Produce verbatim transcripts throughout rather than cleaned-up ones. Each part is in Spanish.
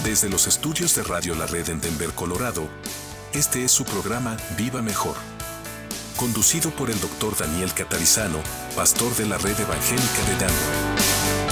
Desde los estudios de Radio La Red en Denver, Colorado, este es su programa Viva Mejor, conducido por el doctor Daniel Catarizano, pastor de la Red Evangélica de Denver.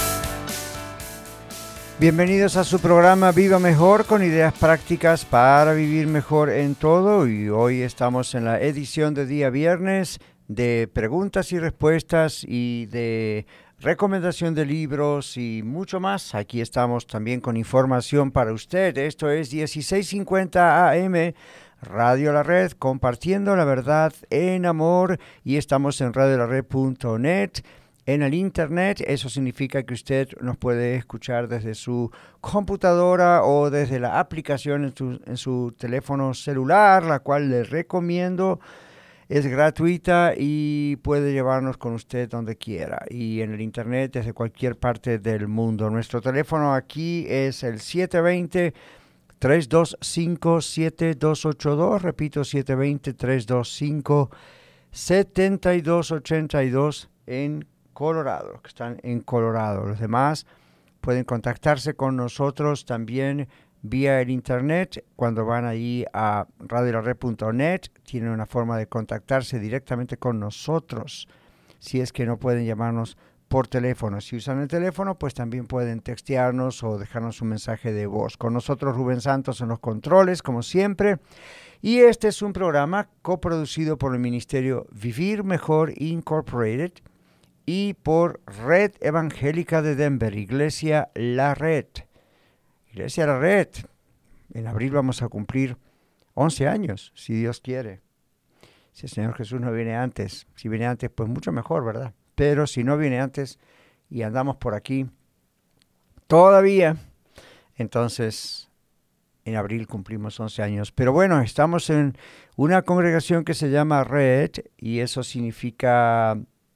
Bienvenidos a su programa Viva Mejor, con ideas prácticas para vivir mejor en todo. Y hoy estamos en la edición de día viernes de preguntas y respuestas y de recomendación de libros y mucho más. Aquí estamos también con información para usted. Esto es dieciséis cincuenta A M, Radio La Red, compartiendo la verdad en amor, y estamos en radio la red punto net. En el internet, eso significa que usted nos puede escuchar desde su computadora o desde la aplicación en su, en su teléfono celular, la cual le recomiendo. Es gratuita y puede llevarnos con usted donde quiera. Y en el internet desde cualquier parte del mundo. Nuestro teléfono aquí es el siete dos cero, tres dos cinco, siete dos ocho dos. Repito, siete dos cero, tres dos cinco, siete dos ocho dos en Colorado, que están en Colorado. Los demás pueden contactarse con nosotros también vía el internet. Cuando van allí a radio la red punto net, tienen una forma de contactarse directamente con nosotros, si es que no pueden llamarnos por teléfono. Si usan el teléfono, pues también pueden textearnos o dejarnos un mensaje de voz. Con nosotros Rubén Santos en los controles, como siempre. Y este es un programa coproducido por el Ministerio Vivir Mejor Incorporated y por Red Evangélica de Denver, Iglesia La Red. Iglesia La Red, en abril vamos a cumplir once años, si Dios quiere. Si el Señor Jesús no viene antes, si viene antes, pues mucho mejor, ¿verdad? Pero si no viene antes y andamos por aquí todavía, entonces en abril cumplimos once años. Pero bueno, estamos en una congregación que se llama Red, y eso significa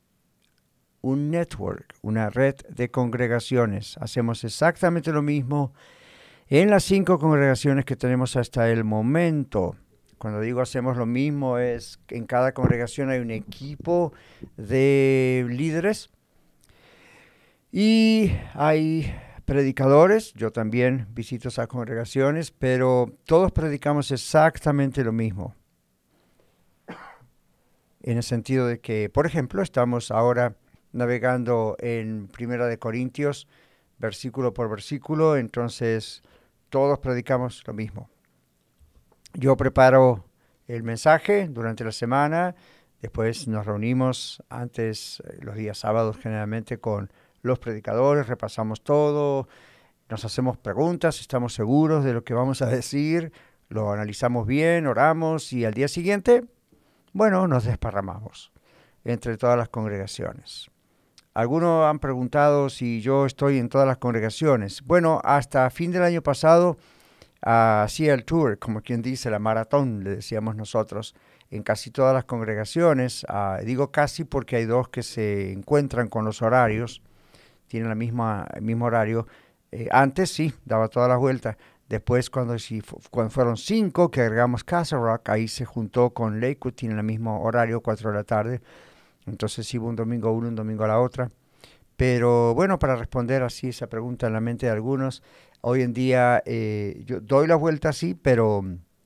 un network, una red de congregaciones. Hacemos exactamente lo mismo en las cinco congregaciones que tenemos hasta el momento. Cuando digo hacemos lo mismo, es que en cada congregación hay un equipo de líderes y hay predicadores. Yo también visito esas congregaciones, pero todos predicamos exactamente lo mismo. En el sentido de que, por ejemplo, estamos ahora navegando en Primera de Corintios, versículo por versículo, entonces todos predicamos lo mismo. Yo preparo el mensaje durante la semana, después nos reunimos antes, los días sábados generalmente, con los predicadores, repasamos todo, nos hacemos preguntas, estamos seguros de lo que vamos a decir, lo analizamos bien, oramos, y al día siguiente, bueno, nos desparramamos entre todas las congregaciones. Algunos han preguntado si yo estoy en todas las congregaciones. Bueno, hasta fin del año pasado uh, hacía el tour, como quien dice, la maratón, le decíamos nosotros, en casi todas las congregaciones. Uh, digo casi porque hay dos que se encuentran con los horarios, tienen la misma, el mismo horario. Eh, antes sí, daba todas las vueltas. Después, cuando, si, cuando fueron cinco, que agregamos Castle Rock, ahí se juntó con Lakewood, tienen el mismo horario, cuatro de la tarde. Entonces iba un domingo a uno, un domingo a la otra. Pero bueno, para responder así esa pregunta en la mente de algunos, hoy en día eh, yo doy la vuelta así, pero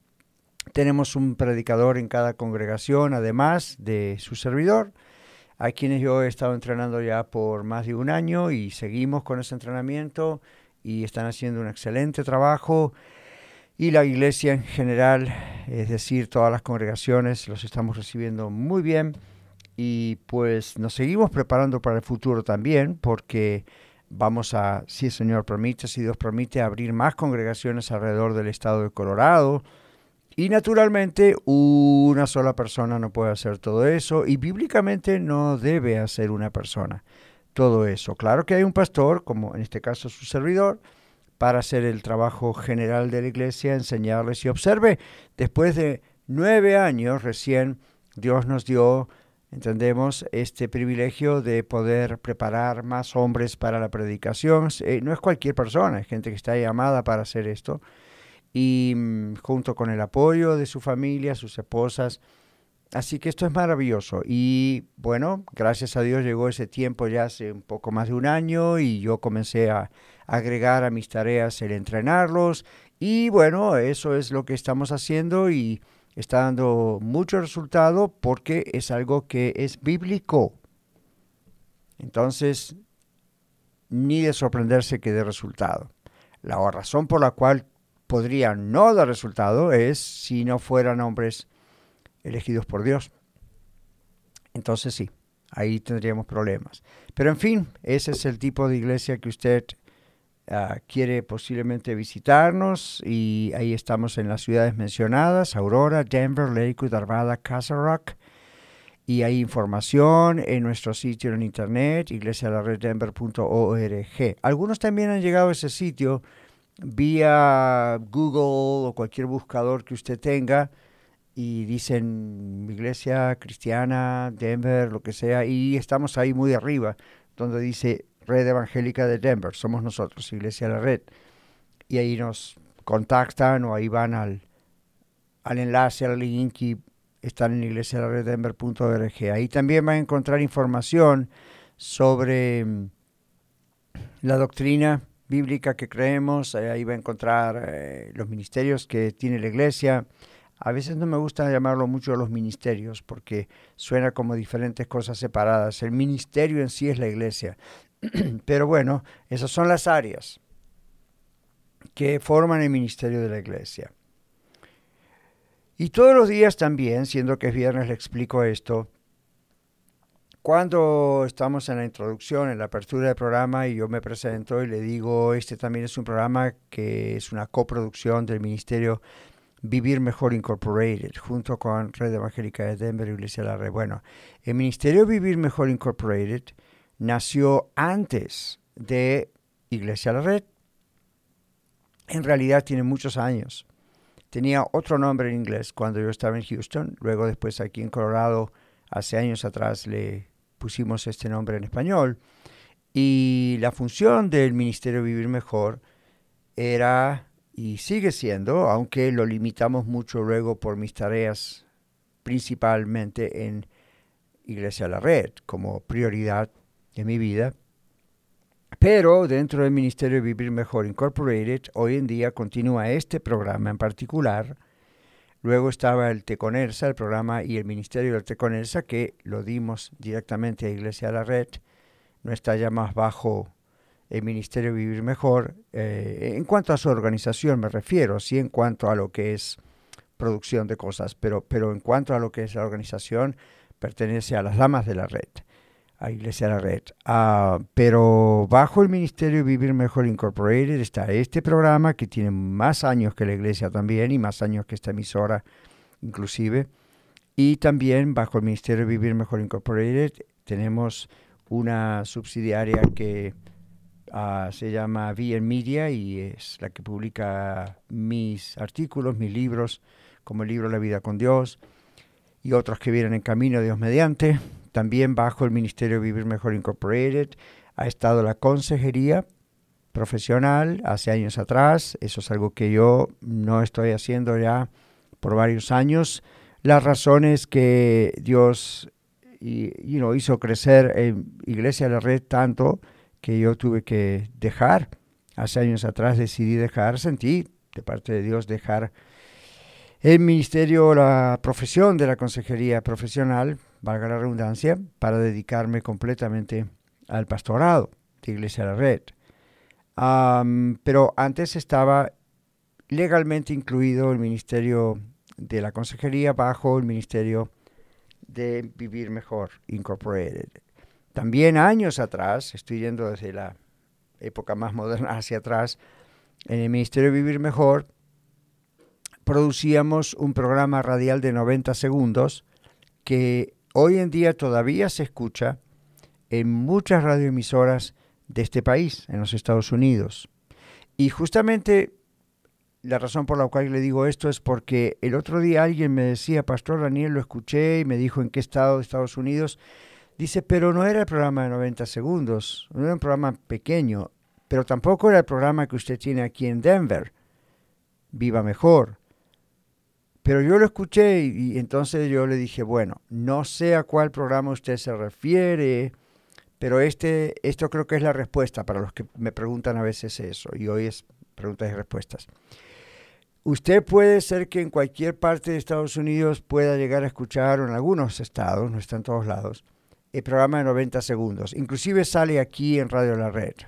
tenemos un predicador en cada congregación, además de su servidor, a quienes yo he estado entrenando ya por más de un año, y seguimos con ese entrenamiento y están haciendo un excelente trabajo. Y la iglesia en general, es decir, todas las congregaciones, los estamos recibiendo muy bien. Y pues nos seguimos preparando para el futuro también, porque vamos a, si el Señor permite, si Dios permite, abrir más congregaciones alrededor del estado de Colorado. Y naturalmente una sola persona no puede hacer todo eso, y bíblicamente no debe hacer una persona todo eso. Claro que hay un pastor, como en este caso su servidor, para hacer el trabajo general de la iglesia, enseñarles. Y observe, después de nueve años recién Dios nos dio, entendemos, este privilegio de poder preparar más hombres para la predicación. Eh, no es cualquier persona, hay gente que está llamada para hacer esto. Y mmm, junto con el apoyo de su familia, sus esposas, así que esto es maravilloso. Y bueno, gracias a Dios llegó ese tiempo ya hace un poco más de un año y yo comencé a agregar a mis tareas el entrenarlos. Y bueno, eso es lo que estamos haciendo y está dando mucho resultado porque es algo que es bíblico. Entonces, ni de sorprenderse que dé resultado. La razón por la cual podría no dar resultado es si no fueran hombres elegidos por Dios. Entonces sí, ahí tendríamos problemas. Pero en fin, ese es el tipo de iglesia que usted uh, quiere posiblemente visitarnos y ahí estamos en las ciudades mencionadas, Aurora, Denver, Lakewood, Arvada, Castle Rock. Y hay información en nuestro sitio en internet, iglesia la red denver punto org. Algunos también han llegado a ese sitio vía Google o cualquier buscador que usted tenga y dicen Iglesia Cristiana, Denver, lo que sea, y estamos ahí muy arriba, donde dice Red Evangélica de Denver, somos nosotros, Iglesia La Red. Y ahí nos contactan o ahí van al, al enlace, al link y están en iglesia la red denver punto org. Ahí también van a encontrar información sobre la doctrina bíblica que creemos. Ahí va a encontrar eh, los ministerios que tiene la iglesia. A veces no me gusta llamarlo mucho los ministerios porque suena como diferentes cosas separadas. El ministerio en sí es la iglesia. Pero bueno, esas son las áreas que forman el ministerio de la iglesia. Y todos los días también, siendo que es viernes, le explico esto. Cuando estamos en la introducción, en la apertura del programa, y yo me presento y le digo, este también es un programa que es una coproducción del Ministerio Vivir Mejor Incorporated, junto con Red Evangélica de Denver y Iglesia La Red. Bueno, el Ministerio Vivir Mejor Incorporated nació antes de Iglesia La Red. En realidad tiene muchos años. Tenía otro nombre en inglés cuando yo estaba en Houston. Luego después aquí en Colorado, hace años atrás, le pusimos este nombre en español. Y la función del Ministerio Vivir Mejor era y sigue siendo, aunque lo limitamos mucho luego por mis tareas, principalmente en Iglesia La Red, como prioridad de mi vida. Pero dentro del Ministerio Vivir Mejor Incorporated, hoy en día continúa este programa en particular. Luego estaba el Teconersa, el programa y el Ministerio del Teconersa, que lo dimos directamente a Iglesia La Red. No está ya más bajo el Ministerio Vivir Mejor. Eh, en cuanto a su organización me refiero, sí en cuanto a lo que es producción de cosas, pero, pero en cuanto a lo que es la organización, pertenece a las Damas de la Red, a Iglesia La Red. Uh, pero bajo el Ministerio Vivir Mejor Incorporated está este programa que tiene más años que la Iglesia también y más años que esta emisora inclusive. Y también bajo el Ministerio Vivir Mejor Incorporated tenemos una subsidiaria que uh, se llama V N Media y es la que publica mis artículos, mis libros, como el libro La Vida con Dios y otros que vienen en camino, Dios mediante. También bajo el Ministerio Vivir Mejor Incorporated ha estado la consejería profesional hace años atrás. Eso es algo que yo no estoy haciendo ya por varios años. La razón es que Dios y, you know, hizo crecer en Iglesia La Red tanto que yo tuve que dejar. Hace años atrás decidí dejar, sentí de parte de Dios dejar el ministerio, la profesión de la consejería profesional, valga la redundancia, para dedicarme completamente al pastorado de Iglesia La Red. Um, pero antes estaba legalmente incluido el ministerio de la consejería bajo el ministerio de Vivir Mejor Incorporated. También años atrás, estoy yendo desde la época más moderna hacia atrás, en el Ministerio Vivir Mejor producíamos un programa radial de noventa segundos que hoy en día todavía se escucha en muchas radioemisoras de este país, en los Estados Unidos. Y justamente la razón por la cual le digo esto es porque el otro día alguien me decía, Pastor Daniel, lo escuché y me dijo en qué estado de Estados Unidos. Dice, pero no era el programa de noventa segundos, no era un programa pequeño, pero tampoco era el programa que usted tiene aquí en Denver, Viva Mejor. Pero yo lo escuché y, y entonces yo le dije, bueno, no sé a cuál programa usted se refiere, pero este, esto creo que es la respuesta para los que me preguntan a veces eso, y hoy es preguntas y respuestas. Usted puede ser que en cualquier parte de Estados Unidos pueda llegar a escuchar, o en algunos estados, no está en todos lados, el programa de noventa segundos. Inclusive sale aquí en Radio La Red.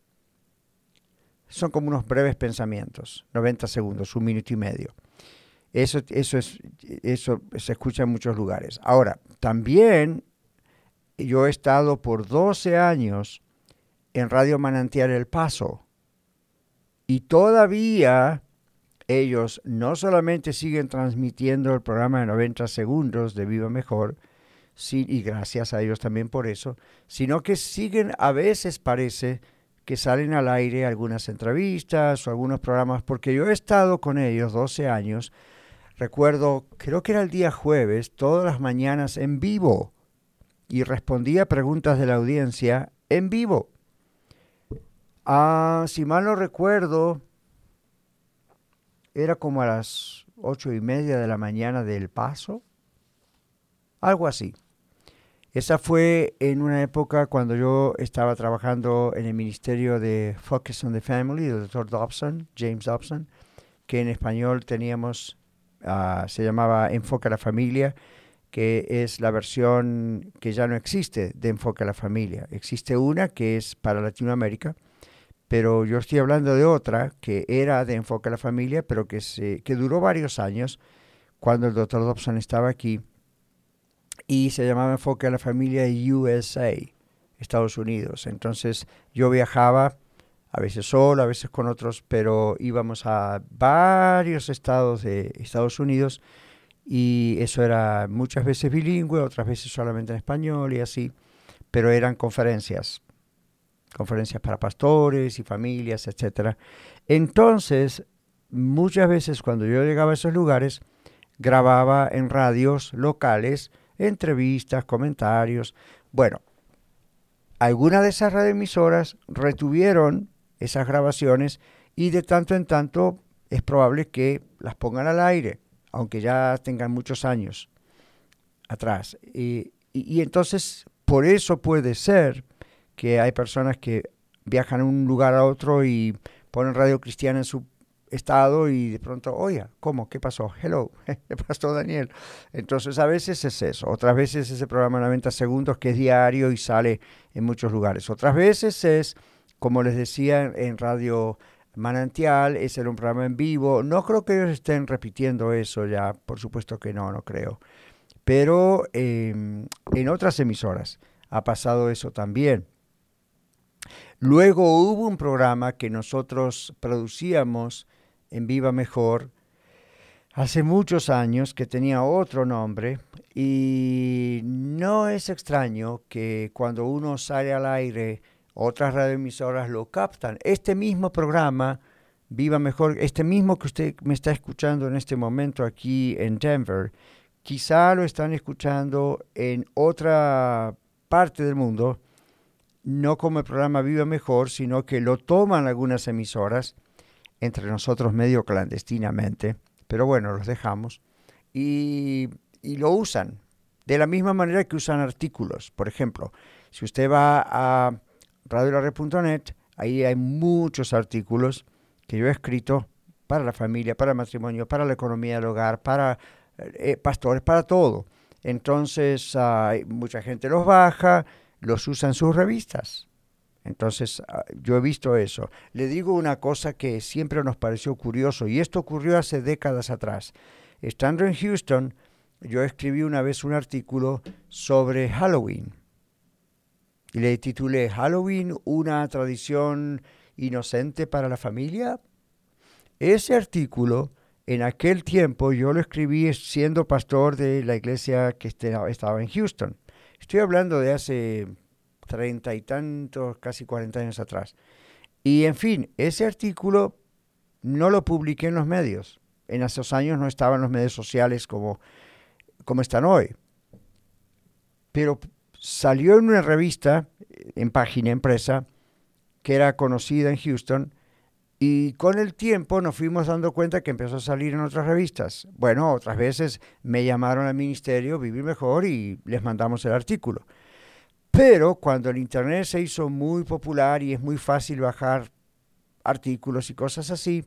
Son como unos breves pensamientos, noventa segundos, un minuto y medio. Eso, eso, es, eso se escucha en muchos lugares. Ahora, también yo he estado por doce años en Radio Manantial El Paso. Y todavía ellos no solamente siguen transmitiendo el programa de noventa segundos de Viva Mejor, sí, y gracias a ellos también por eso, sino que siguen, a veces parece que salen al aire algunas entrevistas o algunos programas, porque yo he estado con ellos doce años. Recuerdo, creo que era el día jueves, todas las mañanas en vivo, y respondía preguntas de la audiencia en vivo. Ah, si mal no recuerdo, era como a las ocho y media de la mañana del Paso, algo así. Esa fue en una época cuando yo estaba trabajando en el ministerio de Focus on the Family, del doctor Dobson, James Dobson, que en español teníamos, uh, se llamaba Enfoque a la Familia, que es la versión que ya no existe de Enfoque a la Familia. Existe una que es para Latinoamérica, pero yo estoy hablando de otra que era de Enfoque a la Familia, pero que, se, que duró varios años cuando el doctor Dobson estaba aquí, y se llamaba Enfoque a la Familia U S A, Estados Unidos. Entonces yo viajaba, a veces solo, a veces con otros, pero íbamos a varios estados de Estados Unidos, y eso era muchas veces bilingüe, otras veces solamente en español y así, pero eran conferencias. conferencias para pastores y familias, etcétera. Entonces, muchas veces cuando yo llegaba a esos lugares, grababa en radios locales entrevistas, comentarios. Bueno, algunas de esas radioemisoras retuvieron esas grabaciones y de tanto en tanto es probable que las pongan al aire, aunque ya tengan muchos años atrás. Y, y, y entonces, por eso puede ser que hay personas que viajan de un lugar a otro y ponen radio cristiana en su estado y de pronto, oiga, ¿cómo? ¿Qué pasó? Hello, ¿qué pasó, Daniel? Entonces a veces es eso, otras veces ese programa de noventa segundos que es diario y sale en muchos lugares. Otras veces es, como les decía, en Radio Manantial, ese era un programa en vivo. No creo que ellos estén repitiendo eso ya, por supuesto que no, no creo. Pero eh, en otras emisoras ha pasado eso también. Luego hubo un programa que nosotros producíamos en Viva Mejor hace muchos años que tenía otro nombre, y no es extraño que cuando uno sale al aire otras radioemisoras lo captan. Este mismo programa, Viva Mejor, este mismo que usted me está escuchando en este momento aquí en Denver, quizá lo están escuchando en otra parte del mundo, no como el programa Viva Mejor, sino que lo toman algunas emisoras, entre nosotros medio clandestinamente, pero bueno, los dejamos, y, y lo usan, de la misma manera que usan artículos. Por ejemplo, si usted va a radio la red punto net, ahí hay muchos artículos que yo he escrito para la familia, para el matrimonio, para la economía del hogar, para eh, pastores, para todo. Entonces, uh, mucha gente los baja, los usa en sus revistas. Entonces, yo he visto eso. Le digo una cosa que siempre nos pareció curioso, y esto ocurrió hace décadas atrás. Estando en Houston, yo escribí una vez un artículo sobre Halloween. Y le titulé ¿Halloween, una tradición inocente para la familia? Ese artículo, en aquel tiempo, yo lo escribí siendo pastor de la iglesia que estaba en Houston. Estoy hablando de hace treinta y tantos, casi cuarenta años atrás. Y en fin, ese artículo no lo publiqué en los medios. En esos años no estaban los medios sociales como, como están hoy. Pero salió en una revista, en página impresa, que era conocida en Houston, Y con el tiempo nos fuimos dando cuenta que empezó a salir en otras revistas. Bueno, otras veces me llamaron al ministerio Vivir Mejor y les mandamos el artículo. Pero cuando el Internet se hizo muy popular y es muy fácil bajar artículos y cosas así,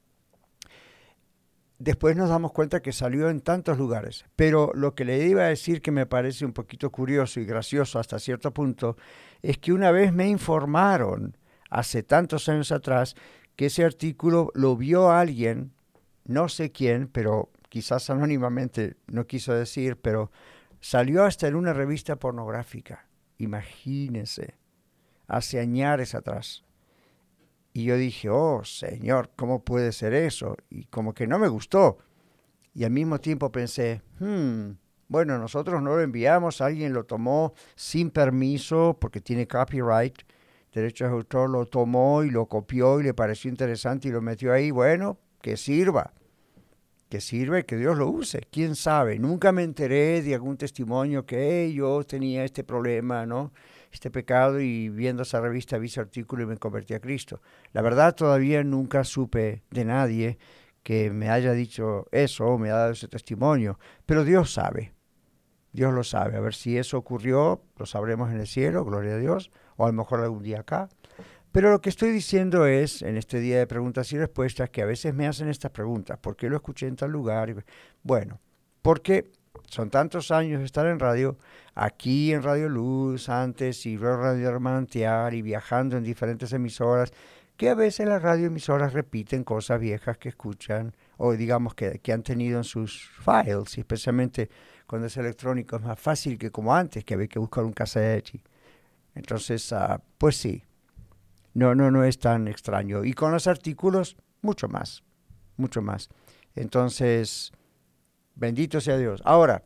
después nos damos cuenta que salió en tantos lugares. Pero lo que le iba a decir que me parece un poquito curioso y gracioso hasta cierto punto, es que una vez me informaron, hace tantos años atrás, que ese artículo lo vio alguien, no sé quién, pero quizás anónimamente no quiso decir, pero salió hasta en una revista pornográfica. Imagínense, hace años atrás. Y yo dije, oh, Señor, ¿cómo puede ser eso? Y como que no me gustó. Y al mismo tiempo pensé, hmm, bueno, nosotros no lo enviamos, alguien lo tomó sin permiso porque tiene copyright, derechos de autor, lo tomó y lo copió y le pareció interesante y lo metió ahí. Bueno, que sirva, que sirva y que Dios lo use. ¿Quién sabe? Nunca me enteré de algún testimonio que hey, yo tenía este problema, ¿no? Este pecado, y viendo esa revista vi ese artículo y me convertí a Cristo. La verdad, todavía nunca supe de nadie que me haya dicho eso o me haya dado ese testimonio, pero Dios sabe, Dios lo sabe. A ver si eso ocurrió, lo sabremos en el cielo, gloria a Dios, o a lo mejor algún día acá. Pero lo que estoy diciendo es, en este día de preguntas y respuestas, que a veces me hacen estas preguntas. ¿Por qué lo escuché en tal lugar? Bueno, porque son tantos años de estar en radio, aquí en Radio Luz, antes, y Radio Hermanantial, y viajando en diferentes emisoras, que a veces las radioemisoras repiten cosas viejas que escuchan, o digamos que, que han tenido en sus files, y especialmente cuando es electrónico, es más fácil que como antes, que había que buscar un cassette. Y, entonces, uh, pues sí, no, no, no es tan extraño. Y con los artículos, mucho más, mucho más. Entonces, bendito sea Dios. Ahora,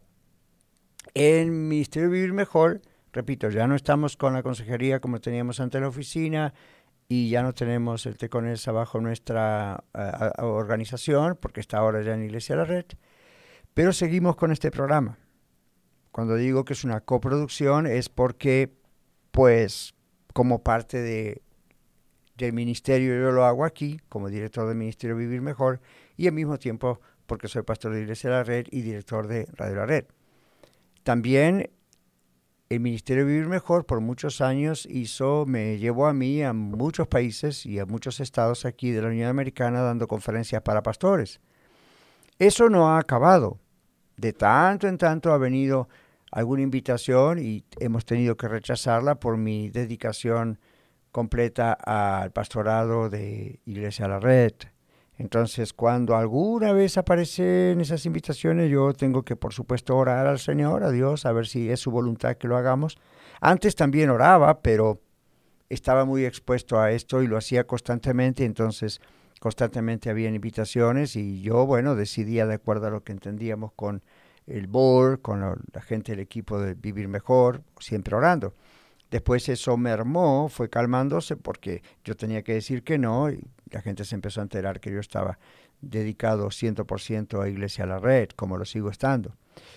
en Ministerio Vivir Mejor, repito, ya no estamos con la consejería como teníamos ante la oficina y ya no tenemos el Teconesa bajo nuestra uh, organización, porque está ahora ya en Iglesia La Red, pero seguimos con este programa. Cuando digo que es una coproducción es porque, pues, como parte de, del ministerio yo lo hago aquí, como director del Ministerio Vivir Mejor, y al mismo tiempo porque soy pastor de Iglesia La Red y director de Radio La Red. También el Ministerio Vivir Mejor por muchos años hizo, me llevó a mí a muchos países y a muchos estados aquí de la Unión Americana dando conferencias para pastores. Eso no ha acabado. De tanto en tanto ha venido alguna invitación y hemos tenido que rechazarla por mi dedicación completa al pastorado de Iglesia La Red. Entonces, cuando alguna vez aparecen esas invitaciones, yo tengo que, por supuesto, orar al Señor, a Dios, a ver si es su voluntad que lo hagamos. Antes también oraba, pero estaba muy expuesto a esto y lo hacía constantemente, entonces constantemente habían invitaciones y yo, bueno, decidía de acuerdo a lo que entendíamos con el board, con la, la gente del equipo de Vivir Mejor, siempre orando. Después eso mermó, fue calmándose porque yo tenía que decir que no y la gente se empezó a enterar que yo estaba dedicado cien por ciento a Iglesia La Red, como lo sigo estando.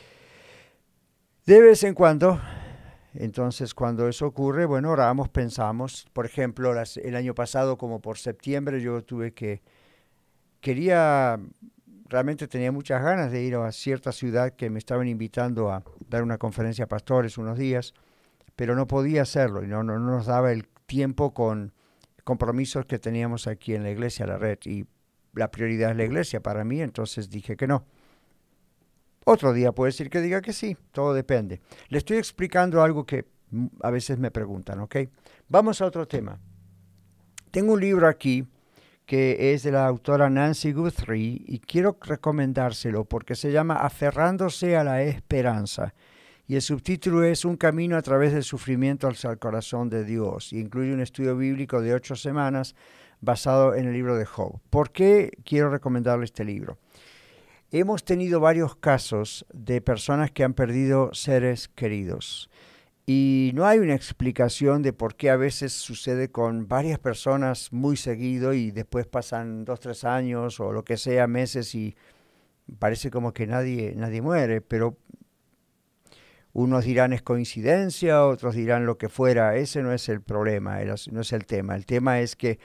De vez en cuando, entonces cuando eso ocurre, bueno, oramos, pensamos. Por ejemplo, las, el año pasado, como por septiembre, yo tuve que, quería, realmente tenía muchas ganas de ir a cierta ciudad que me estaban invitando a dar una conferencia a pastores unos días, pero no podía hacerlo y no, no, no nos daba el tiempo con compromisos que teníamos aquí en la Iglesia La Red y la prioridad es la Iglesia para mí, entonces dije que no. Otro día puede decir que diga que sí, todo depende. Le estoy explicando algo que a veces me preguntan, ¿ok? Vamos a otro tema. Tengo un libro aquí que es de la autora Nancy Guthrie y quiero recomendárselo porque se llama Aferrándose a la Esperanza. Y el subtítulo es Un camino a través del sufrimiento hacia el corazón de Dios. Y incluye un estudio bíblico de ocho semanas basado en el libro de Job. ¿Por qué quiero recomendarle este libro? Hemos tenido varios casos de personas que han perdido seres queridos. Y no hay una explicación de por qué a veces sucede con varias personas muy seguido y después pasan dos, tres años o lo que sea, meses y parece como que nadie, nadie muere, pero unos dirán es coincidencia, otros dirán lo que fuera. Ese no es el problema, no es el tema. El tema es que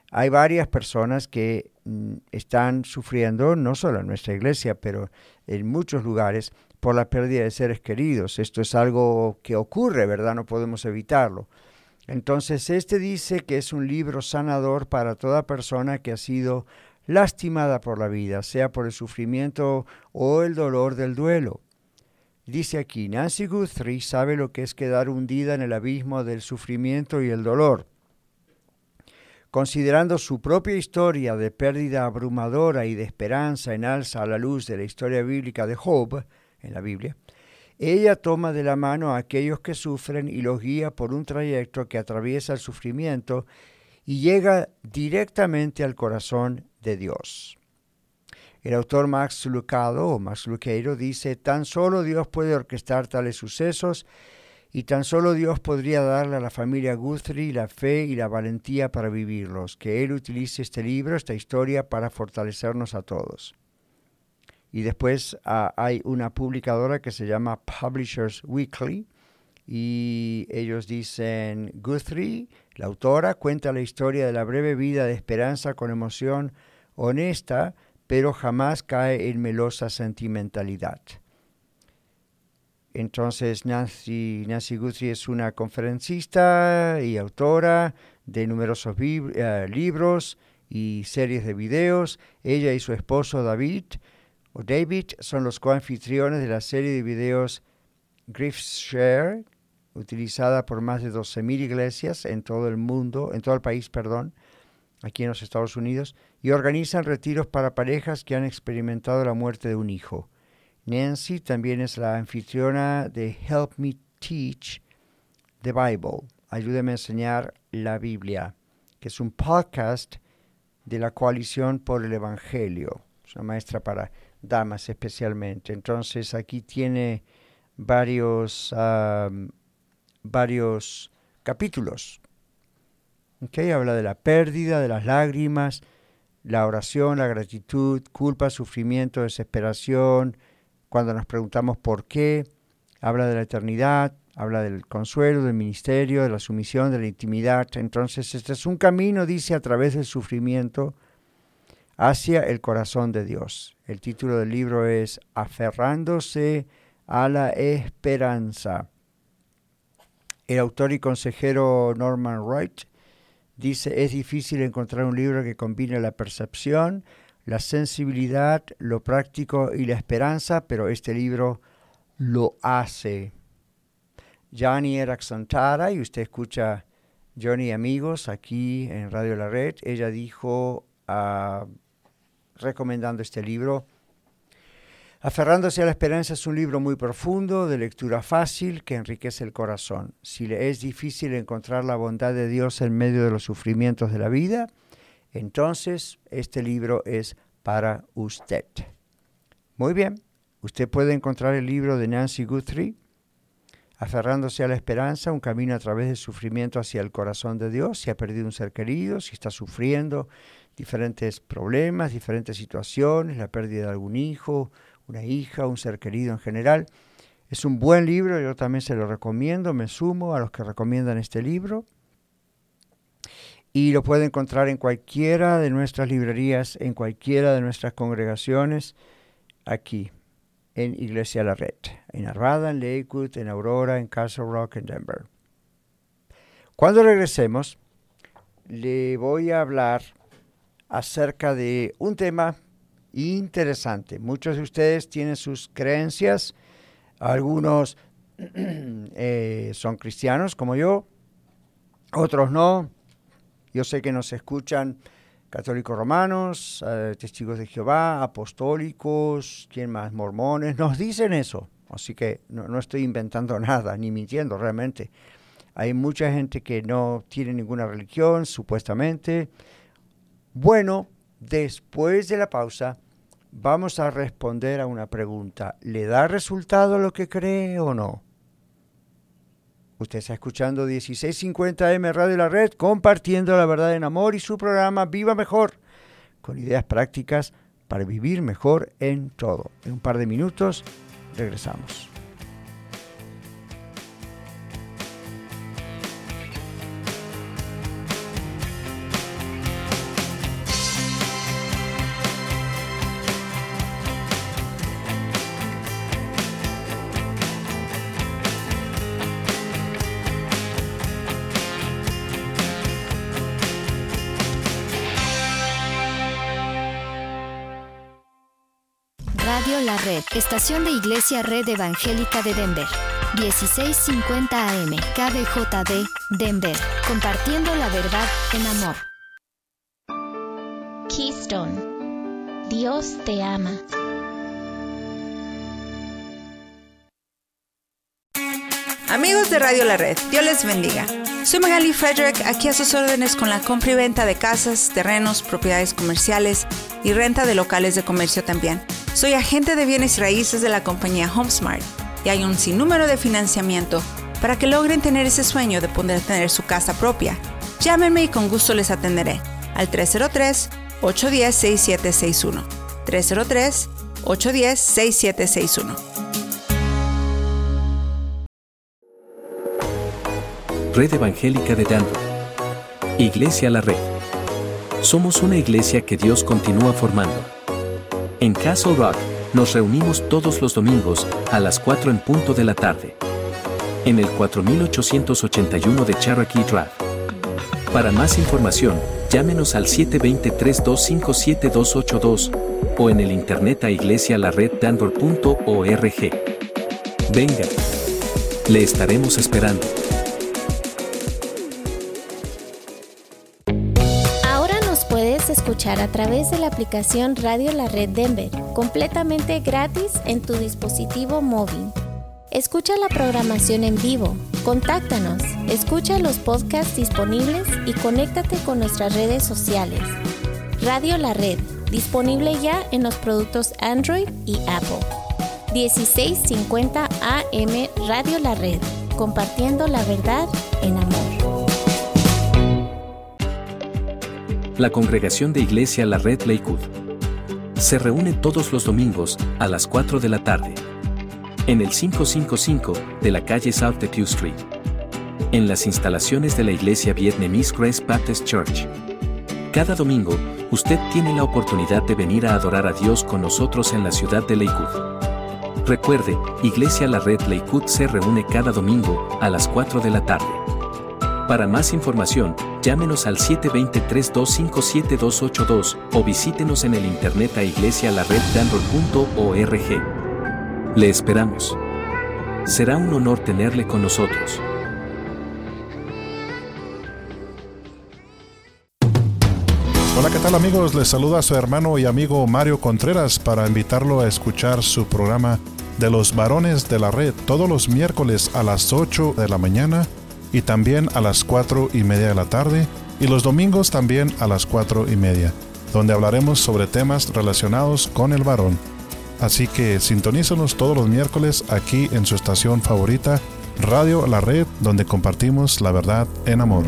Hay varias personas que mm, están sufriendo, no solo en nuestra iglesia, pero en muchos lugares, por la pérdida de seres queridos. Esto es algo que ocurre, ¿verdad? No podemos evitarlo. Entonces, este dice que es un libro sanador para toda persona que ha sido lastimada por la vida, sea por el sufrimiento o el dolor del duelo. Dice aquí, Nancy Guthrie sabe lo que es quedar hundida en el abismo del sufrimiento y el dolor. Considerando su propia historia de pérdida abrumadora y de esperanza en alza a la luz de la historia bíblica de Job, en la Biblia, ella toma de la mano a aquellos que sufren y los guía por un trayecto que atraviesa el sufrimiento y llega directamente al corazón de Dios. El autor Max Lucado o Max Lucado dice, tan solo Dios puede orquestar tales sucesos y tan solo Dios podría darle a la familia Guthrie la fe y la valentía para vivirlos, que Él utilice este libro, esta historia, para fortalecernos a todos. Y después uh, hay una publicadora que se llama Publishers Weekly y ellos dicen, Guthrie, la autora, cuenta la historia de la breve vida de esperanza con emoción honesta, pero jamás cae en melosa sentimentalidad. Entonces Nancy, Nancy Guthrie es una conferencista y autora de numerosos bib- uh, libros y series de videos. Ella y su esposo David o David son los coanfitriones de la serie de videos GriefShare, utilizada por más de doce mil iglesias en todo el mundo, en todo el país, perdón, aquí en los Estados Unidos, y organizan retiros para parejas que han experimentado la muerte de un hijo. Nancy también es la anfitriona de Help Me Teach the Bible, Ayúdame a enseñar la Biblia, que es un podcast de la Coalición por el Evangelio. Es una maestra para damas especialmente. Entonces aquí tiene varios, um, varios capítulos. Okay, habla de la pérdida, de las lágrimas, la oración, la gratitud, culpa, sufrimiento, desesperación, cuando nos preguntamos por qué. Habla de la eternidad, habla del consuelo, del ministerio, de la sumisión, de la intimidad. Entonces este es un camino, dice, a través del sufrimiento hacia el corazón de Dios. El título del libro es Aferrándose a la esperanza. El autor y consejero Norman Wright dice, es difícil encontrar un libro que combine la percepción, la sensibilidad, lo práctico y la esperanza, pero este libro lo hace. Joni Eareckson Tada, y usted escucha Joni Amigos aquí en Radio La Red, ella dijo, uh, recomendando este libro, Aferrándose a la esperanza es un libro muy profundo, de lectura fácil, que enriquece el corazón. Si le es difícil encontrar la bondad de Dios en medio de los sufrimientos de la vida, entonces este libro es para usted. Muy bien, usted puede encontrar el libro de Nancy Guthrie, Aferrándose a la esperanza, un camino a través del sufrimiento hacia el corazón de Dios. Si ha perdido un ser querido, si está sufriendo diferentes problemas, diferentes situaciones, la pérdida de algún hijo, una hija, un ser querido en general. Es un buen libro, yo también se lo recomiendo, me sumo a los que recomiendan este libro. Y lo puede encontrar en cualquiera de nuestras librerías, en cualquiera de nuestras congregaciones, aquí en Iglesia La Red, en Arvada, en Lakewood, en Aurora, en Castle Rock, en Denver. Cuando regresemos, le voy a hablar acerca de un tema interesante. Muchos de ustedes tienen sus creencias, algunos eh, son cristianos como yo, otros no. Yo sé que nos escuchan católicos romanos, eh, testigos de Jehová, apostólicos, ¿quién más? Mormones, nos dicen eso. Así que no, no estoy inventando nada, ni mintiendo realmente. Hay mucha gente que no tiene ninguna religión, supuestamente. Bueno, después de la pausa, vamos a responder a una pregunta. ¿Le da resultado lo que cree o no? Usted está escuchando dieciséis cincuenta eme Radio La Red, compartiendo la verdad en amor y su programa Viva Mejor, con ideas prácticas para vivir mejor en todo. En un par de minutos regresamos. Radio La Red, estación de Iglesia Red Evangélica de Denver. dieciséis cincuenta A M, K B J D, Denver. Compartiendo la verdad en amor. Keystone. Dios te ama. Amigos de Radio La Red, Dios les bendiga. Soy Magali Frederick, aquí a sus órdenes con la compra y venta de casas, terrenos, propiedades comerciales y renta de locales de comercio también. Soy agente de bienes y raíces de la compañía HomeSmart y hay un sinnúmero de financiamiento para que logren tener ese sueño de poder tener su casa propia. Llámenme y con gusto les atenderé al tres cero tres, ocho uno cero, seis siete seis uno. tres cero tres, ocho uno cero, seis siete seis uno. Red Evangélica de Denver. Iglesia La Red. Somos una iglesia que Dios continúa formando. En Castle Rock, nos reunimos todos los domingos a las cuatro en punto de la tarde. En el cuatro mil ochocientos ochenta y uno de Cherokee Drive. Para más información, llámenos al siete dos cero, tres dos cinco, siete dos ocho dos o en el internet a iglesia la red denver punto org. Venga, le estaremos esperando. Puedes escuchar a través de la aplicación Radio La Red Denver, completamente gratis en tu dispositivo móvil. Escucha la programación en vivo, contáctanos, escucha los podcasts disponibles y conéctate con nuestras redes sociales. Radio La Red, disponible ya en los productos Android y Apple. dieciséis cincuenta A M Radio La Red, compartiendo la verdad en amor. La congregación de Iglesia La Red Lakewood se reúne todos los domingos a las cuatro de la tarde en el quinientos cincuenta y cinco de la calle South de Pew Street, en las instalaciones de la iglesia Vietnamese Grace Baptist Church. Cada domingo, usted tiene la oportunidad de venir a adorar a Dios con nosotros en la ciudad de Lakewood. Recuerde, Iglesia La Red Lakewood se reúne cada domingo a las cuatro de la tarde. Para más información, llámenos al siete dos cero, tres dos cinco, siete dos ocho dos o visítenos en el internet a iglesia la red denver punto org. Le esperamos. Será un honor tenerle con nosotros. Hola, ¿qué tal amigos? Les saluda su hermano y amigo Mario Contreras para invitarlo a escuchar su programa de los varones de la red todos los miércoles a las ocho de la mañana y también a las cuatro y media de la tarde, y los domingos también a las cuatro y media, donde hablaremos sobre temas relacionados con el varón. Así que sintonízanos todos los miércoles aquí en su estación favorita, Radio La Red, donde compartimos la verdad en amor.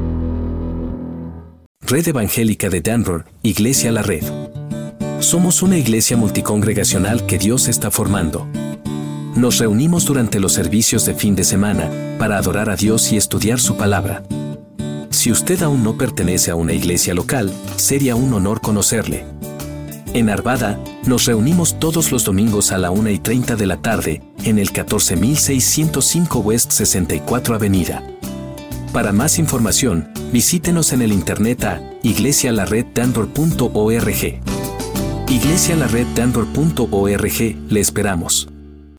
Red Evangélica de Denver, Iglesia La Red. Somos una iglesia multicongregacional que Dios está formando. Nos reunimos durante los servicios de fin de semana para adorar a Dios y estudiar su palabra. Si usted aún no pertenece a una iglesia local, sería un honor conocerle. En Arvada, nos reunimos todos los domingos a la una y treinta de la tarde, en el catorce mil seiscientos cinco West sesenta y cuatro Avenida. Para más información, visítenos en el internet a iglesia la red denver punto org. iglesia la red denver punto org, le esperamos.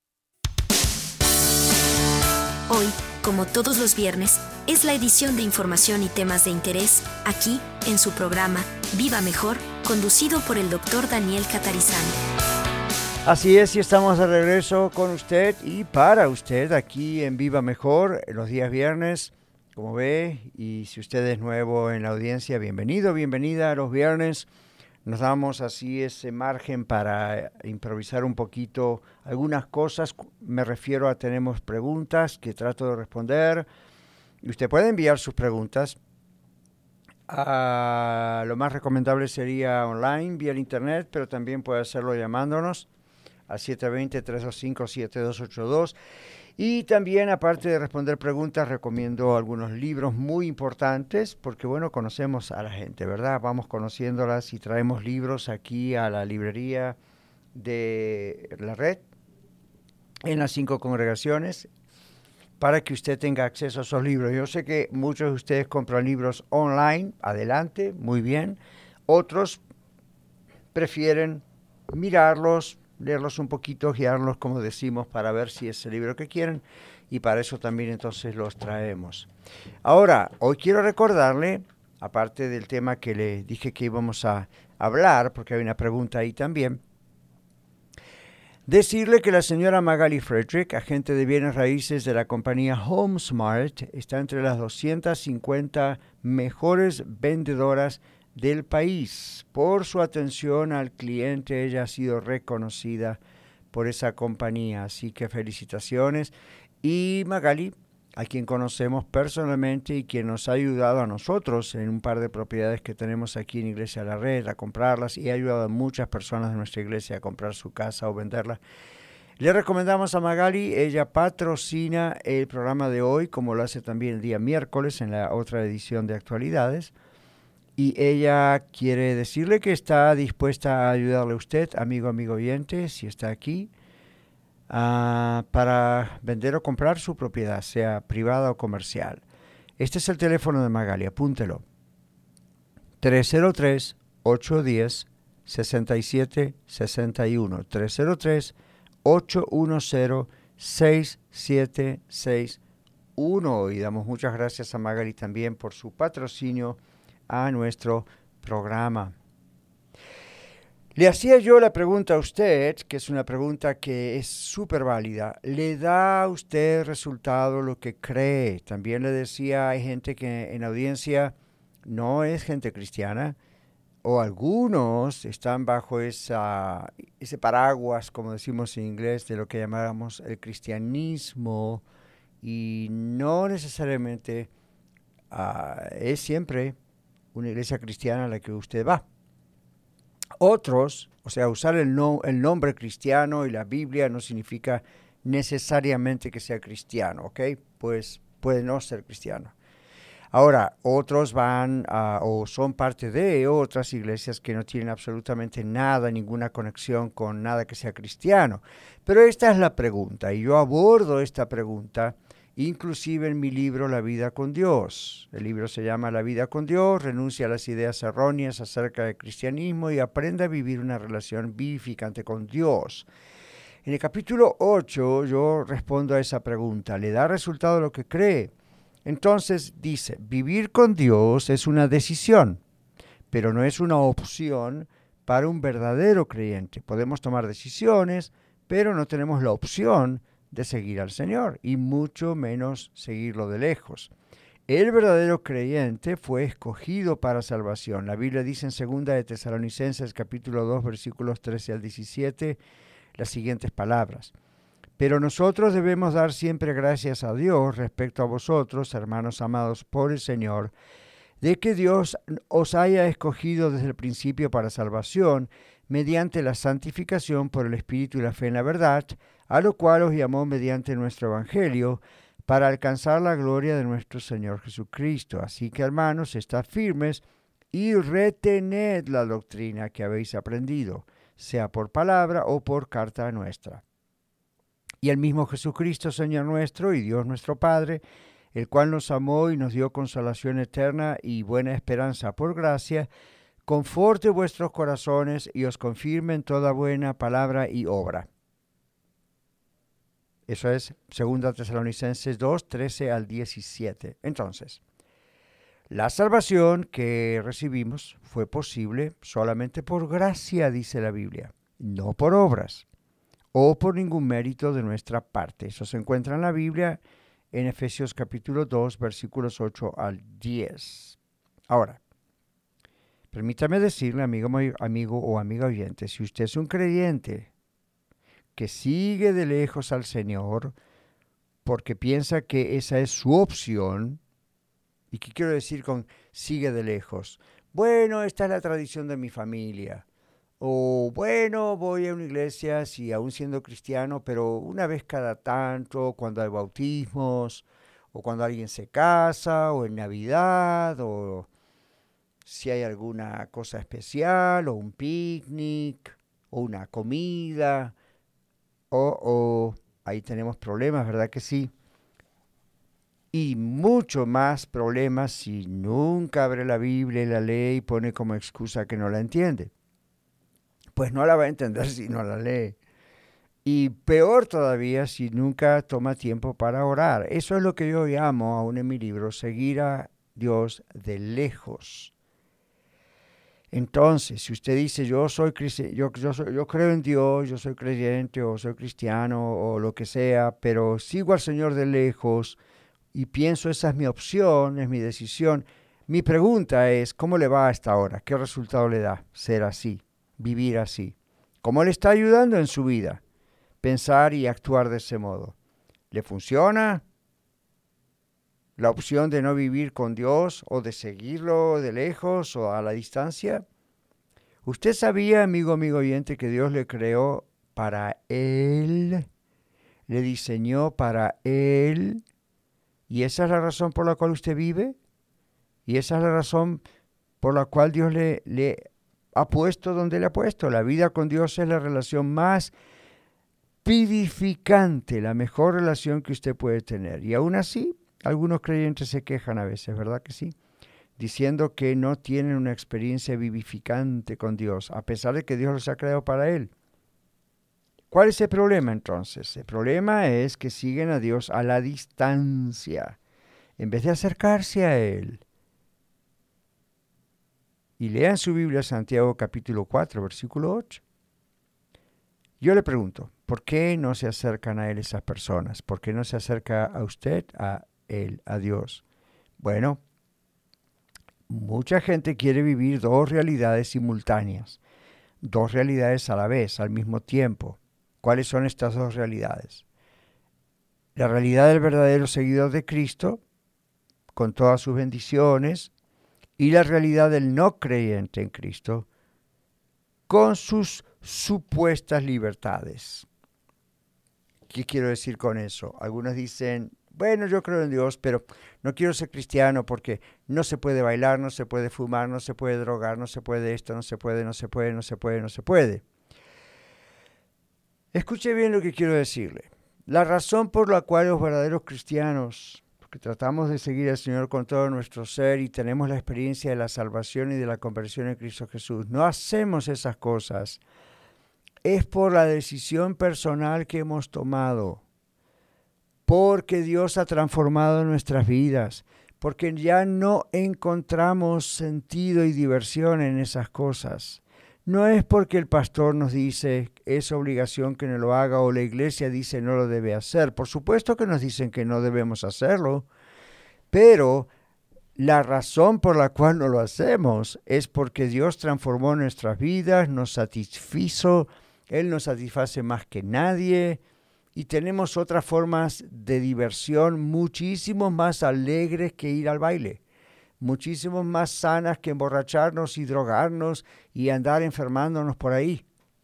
Hoy, como todos los viernes, es la edición de información y temas de interés, aquí, en su programa, Viva Mejor, conducido por el doctor Daniel Catarizano. Así es, y estamos de regreso con usted y para usted aquí en Viva Mejor, los días viernes, como ve, y si usted es nuevo en la audiencia, bienvenido, bienvenida a los viernes. Nos damos así ese margen para improvisar un poquito algunas cosas. Me refiero a tenemos preguntas que trato de responder. Y usted puede enviar sus preguntas. Uh, lo más recomendable sería online, vía el internet, pero también puede hacerlo llamándonos al siete dos cero, tres dos cinco, siete dos ocho dos. Y también, aparte de responder preguntas, recomiendo algunos libros muy importantes, porque, bueno, conocemos a la gente, ¿verdad? Vamos conociéndolas y traemos libros aquí a la librería de la red, en las cinco congregaciones, para que usted tenga acceso a esos libros. Yo sé que muchos de ustedes compran libros online, adelante, muy bien. Otros prefieren mirarlos, leerlos un poquito, guiarlos, como decimos, para ver si es el libro que quieren, y para eso también entonces los traemos. Ahora, hoy quiero recordarle, aparte del tema que le dije que íbamos a hablar, porque hay una pregunta ahí también, decirle que la señora Magali Frederick, agente de bienes raíces de la compañía HomeSmart, está entre las doscientas cincuenta mejores vendedoras del país. Por su atención al cliente, ella ha sido reconocida por esa compañía, así que felicitaciones. Y Magali, a quien conocemos personalmente y quien nos ha ayudado a nosotros en un par de propiedades que tenemos aquí en Iglesia de la Red a comprarlas, y ha ayudado a muchas personas de nuestra iglesia a comprar su casa o venderla. Le recomendamos a Magali, ella patrocina el programa de hoy, como lo hace también el día miércoles en la otra edición de Actualidades, y ella quiere decirle que está dispuesta a ayudarle a usted, amigo, amigo oyente, si está aquí, Uh, para vender o comprar su propiedad, sea privada o comercial. Este es el teléfono de Magali, apúntelo. tres cero tres, ocho uno cero, seis siete seis uno. tres cero tres, ocho uno cero, seis siete seis uno. Y damos muchas gracias a Magali también por su patrocinio a nuestro programa. Le hacía yo la pregunta a usted, que es una pregunta que es súper válida. ¿Le da a usted resultado lo que cree? También le decía, hay gente que en audiencia no es gente cristiana, o algunos están bajo esa, ese paraguas, como decimos en inglés, de lo que llamamos el cristianismo, y no necesariamente uh, es siempre una iglesia cristiana a la que usted va. Otros, o sea, usar el, no, el nombre cristiano y la Biblia no significa necesariamente que sea cristiano, ¿ok? Pues puede no ser cristiano. Ahora, otros van a, o son parte de otras iglesias que no tienen absolutamente nada, ninguna conexión con nada que sea cristiano. Pero esta es la pregunta, y yo abordo esta pregunta inclusive en mi libro La vida con Dios. El libro se llama La vida con Dios, renuncia a las ideas erróneas acerca del cristianismo y aprende a vivir una relación vivificante con Dios. En el capítulo ocho yo respondo a esa pregunta, ¿le da resultado lo que cree? Entonces dice, vivir con Dios es una decisión, pero no es una opción para un verdadero creyente. Podemos tomar decisiones, pero no tenemos la opción de seguir al Señor, y mucho menos seguirlo de lejos. El verdadero creyente fue escogido para salvación. La Biblia dice en segunda de Tesalonicenses, capítulo dos, versículos trece al diecisiete, las siguientes palabras. Pero nosotros debemos dar siempre gracias a Dios respecto a vosotros, hermanos amados por el Señor, de que Dios os haya escogido desde el principio para salvación, mediante la santificación por el Espíritu y la fe en la verdad, a lo cual os llamó mediante nuestro Evangelio, para alcanzar la gloria de nuestro Señor Jesucristo. Así que, hermanos, estad firmes y retened la doctrina que habéis aprendido, sea por palabra o por carta nuestra. Y el mismo Jesucristo, Señor nuestro y Dios nuestro Padre, el cual nos amó y nos dio consolación eterna y buena esperanza por gracia, conforte vuestros corazones y os confirme en toda buena palabra y obra. Eso es segunda Tesalonicenses dos, trece al diecisiete. Entonces, la salvación que recibimos fue posible solamente por gracia, dice la Biblia, no por obras o por ningún mérito de nuestra parte. Eso se encuentra en la Biblia en Efesios capítulo dos, versículos ocho al diez. Ahora, permítame decirle, amigo, amigo o amiga oyente, si usted es un creyente que sigue de lejos al Señor porque piensa que esa es su opción, ¿y qué quiero decir con sigue de lejos? Bueno, esta es la tradición de mi familia. O bueno, voy a una iglesia, sí, aún siendo cristiano, pero una vez cada tanto, cuando hay bautismos, o cuando alguien se casa, o en Navidad, o si hay alguna cosa especial, o un picnic, o una comida, o, o ahí tenemos problemas, ¿verdad que sí? Y mucho más problemas si nunca abre la Biblia y la lee y pone como excusa que no la entiende. Pues no la va a entender si no la lee. Y peor todavía si nunca toma tiempo para orar. Eso es lo que yo llamo, aún en mi libro, seguir a Dios de lejos. Entonces, si usted dice, yo soy cristi- yo, yo, soy, yo creo en Dios, yo soy creyente o soy cristiano o lo que sea, pero sigo al Señor de lejos y pienso esa es mi opción, es mi decisión, mi pregunta es, ¿cómo le va hasta ahora? ¿Qué resultado le da ser así, vivir así? ¿Cómo le está ayudando en su vida pensar y actuar de ese modo? ¿Le funciona la opción de no vivir con Dios o de seguirlo de lejos o a la distancia? ¿Usted sabía, amigo, amigo oyente, que Dios le creó para Él? ¿Le diseñó para Él? ¿Y esa es la razón por la cual usted vive? ¿Y esa es la razón por la cual Dios le, le ha puesto donde le ha puesto? La vida con Dios es la relación más vivificante, la mejor relación que usted puede tener. Y aún así, algunos creyentes se quejan a veces, ¿verdad que sí? Diciendo que no tienen una experiencia vivificante con Dios, a pesar de que Dios los ha creado para Él. ¿Cuál es el problema entonces? El problema es que siguen a Dios a la distancia, en vez de acercarse a Él. Y lean su Biblia, Santiago capítulo cuatro, versículo ocho. Yo le pregunto, ¿por qué no se acercan a Él esas personas? ¿Por qué no se acerca a usted, a Él, a Dios? Bueno, mucha gente quiere vivir dos realidades simultáneas, dos realidades a la vez, al mismo tiempo. ¿Cuáles son estas dos realidades? La realidad del verdadero seguidor de Cristo, con todas sus bendiciones, y la realidad del no creyente en Cristo, con sus supuestas libertades. ¿Qué quiero decir con eso? Algunos dicen, bueno, yo creo en Dios, pero no quiero ser cristiano porque no se puede bailar, no se puede fumar, no se puede drogar, no se puede esto, no se puede, no se puede, no se puede, no se puede. Escuche bien lo que quiero decirle. La razón por la cual los verdaderos cristianos, porque tratamos de seguir al Señor con todo nuestro ser y tenemos la experiencia de la salvación y de la conversión en Cristo Jesús, no hacemos esas cosas, es por la decisión personal que hemos tomado, porque Dios ha transformado nuestras vidas, porque ya no encontramos sentido y diversión en esas cosas. No es porque el pastor nos dice es obligación que no lo haga o la iglesia dice no lo debe hacer. Por supuesto que nos dicen que no debemos hacerlo, pero la razón por la cual no lo hacemos es porque Dios transformó nuestras vidas, nos satisfizo, Él nos satisface más que nadie y tenemos otras formas de diversión muchísimo más alegres que ir al baile. Muchísimo más sanas que emborracharnos y drogarnos y andar enfermándonos por ahí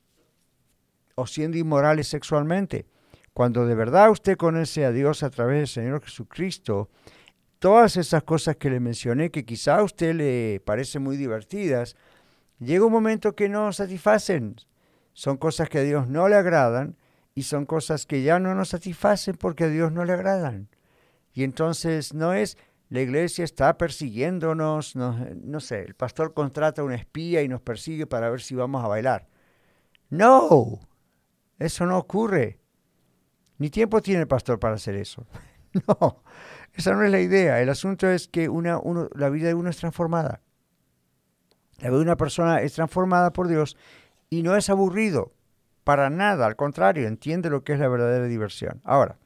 o siendo inmorales sexualmente. Cuando de verdad usted conoce a Dios a través del Señor Jesucristo, todas esas cosas que le mencioné que quizá a usted le parecen muy divertidas, llega un momento que no satisfacen. Son cosas que a Dios no le agradan y son cosas que ya no nos satisfacen porque a Dios no le agradan. Y entonces no es... La iglesia está persiguiéndonos, no, no sé, el pastor contrata a un espía y nos persigue para ver si vamos a bailar. No, eso no ocurre. Ni tiempo tiene el pastor para hacer eso. No, esa no es la idea. El asunto es que una, uno, la vida de uno es transformada. La vida de una persona es transformada por Dios y no es aburrido, para nada, al contrario, entiende lo que es la verdadera diversión. Ahora,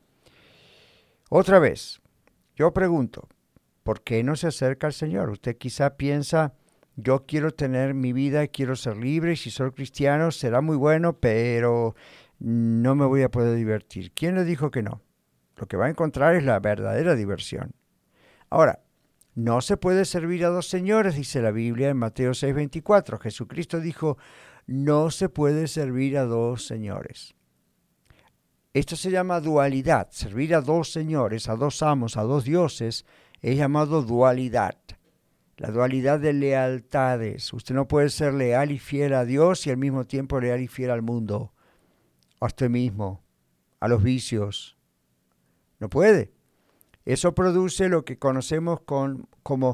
otra vez, yo pregunto, ¿por qué no se acerca al Señor? Usted quizá piensa, yo quiero tener mi vida, quiero ser libre, y si soy cristiano será muy bueno, pero no me voy a poder divertir. ¿Quién le dijo que no? Lo que va a encontrar es la verdadera diversión. Ahora, no se puede servir a dos señores, dice la Biblia en Mateo seis veinticuatro. Jesucristo dijo, no se puede servir a dos señores. Esto se llama dualidad, servir a dos señores, a dos amos, a dos dioses, es llamado dualidad, la dualidad de lealtades. Usted no puede ser leal y fiel a Dios y al mismo tiempo leal y fiel al mundo, a usted mismo, a los vicios. No puede. Eso produce lo que conocemos con, como